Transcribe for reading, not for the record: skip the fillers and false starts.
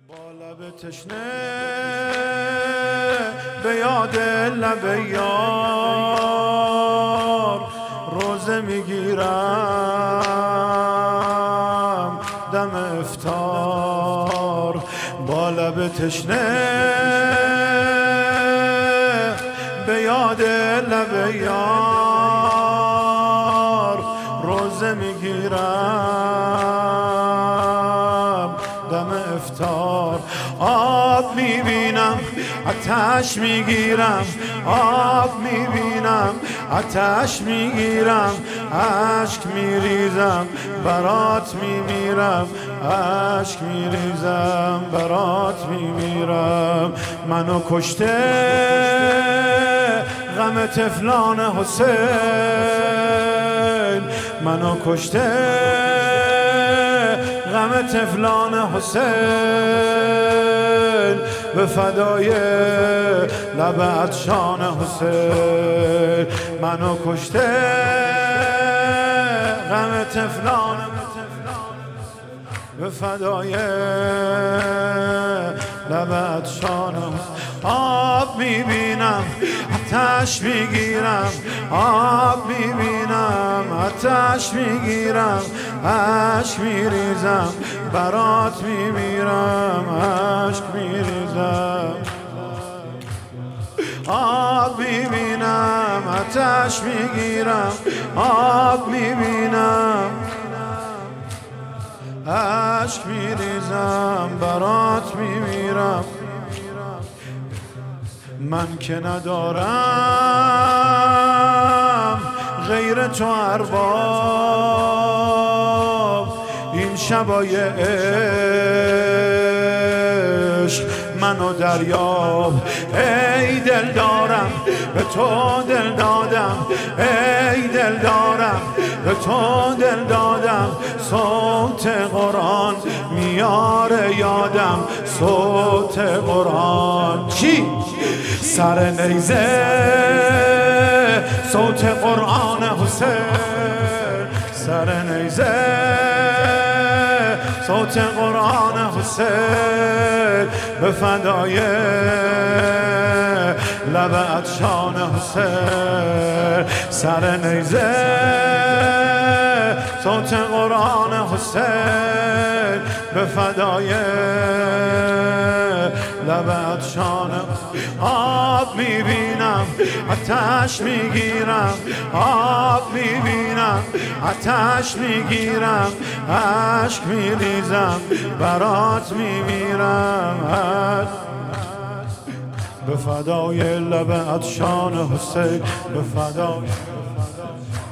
با لب تشنه به یاد لب یار روزه میگیرم دم افطار. با لب تشنه به یاد لب یار روزه میگیرم دم افطار. آب میبینم آتش میگیرم، آب میبینم آتش میگیرم، اشک میریزم برات میمیرم، اشک میریزم برات میمیرم. منو کشته غم طفلان حسین، منو کشته غم طفلان حسین، به فدای لب عطشان حسین. منو کشته غم طفلان، به فدای لب عطشان حسین. آب میبینم آتش میگیرم، آب میبینم آتش میگیرم، اشک میریزم برات میمیرم، اشک میریزم. آب میبینم آتش میگیرم، آب میبینم اشک میریزم برات میمیرم. من که ندارم غیر تو ارباب، این شبای عشق منو دریاب. ای دل دارم به تو دل دادم، ای دل دارم به تو دل دادم. صوت قرآن میاره یادم، صوت قرآن چی؟ سر نیزه صوت قرآن حسین، سر نیزه صوت قرآن حسین، به فدای لب عطشان حسین. سر نیزه صوت قرآن حسین، به فدای لب عطشان. آب میبینم آتش میگیرم، آب میبینم آتش میگیرم، اشک میریزم برات میمیرم، به فدای لب عطشان حسین، به فدای